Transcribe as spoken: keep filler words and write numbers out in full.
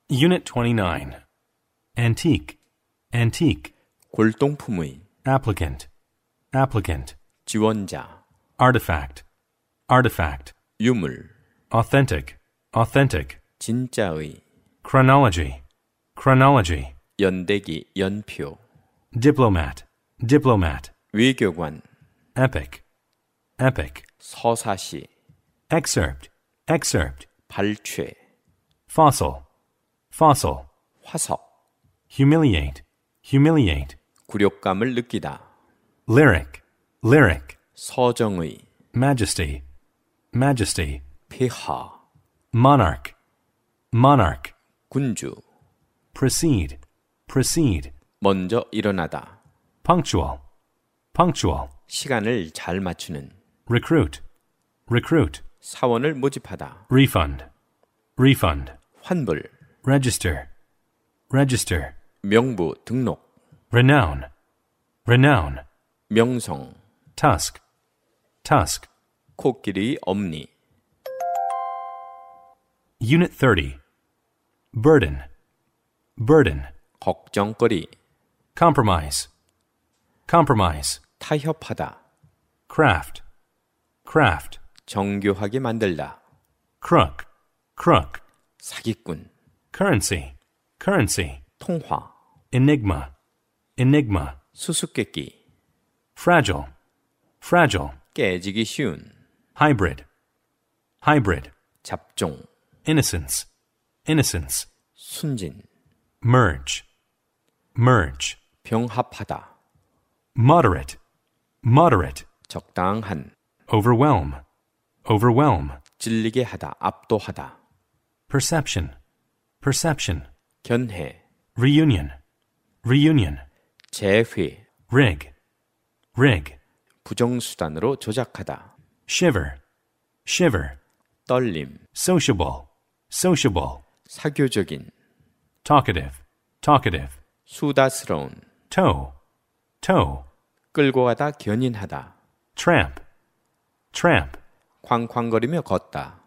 Unit twenty-nine. Antique, antique. 골동품의, Applicant, applicant. 지원자, Artifact, artifact. 유물, Authentic, authentic. 진짜의, Chronology, chronology. 연대기, 연표, Diplomat, diplomat. 외교관, Epic, epic. 서사시, Excerpt, excerpt. 발췌, Fossil, fossil. 화석, Humiliate, humiliate. 굴욕감을 느끼다, Lyric, lyric. 서정의, Majesty, majesty. 폐하, Monarch, monarch. 군주, Proceed, proceed. 먼저 일어나다, Punctual, punctual. 시간을 잘 맞추는, Recruit, recruit. 사원을 모집하다, Refund, refund. 환불, Register, register. 명부, 등록, Renown, renown. 명성, Tusk, tusk. 코끼리, 엄니, Unit thirty. Burden, burden. 걱정거리, Compromise, compromise. 타협하다, Craft, craft. 정교하게 만들다, Crook, crook. 사기꾼, Currency, currency. 통화, Enigma, enigma. 수수께끼, Fragile, fragile. 깨지기 쉬운, Hybrid, hybrid. 잡종, Innocence, innocence. 순진, Merge, merge. 병합하다, Moderate, moderate. 적당한, Overwhelm, overwhelm. 질리게 하다, 압도하다, Perception, perception. 견해, Reunion, reunion. 재회, Rig, rig. 부정수단으로 조작하다, Shiver, shiver. 떨림, Sociable, sociable. 사교적인, Talkative, talkative. 수다스러운, Tow, tow. 끌고 가다, 견인하다, Tramp, tramp. 쾅쾅거리며 걷다,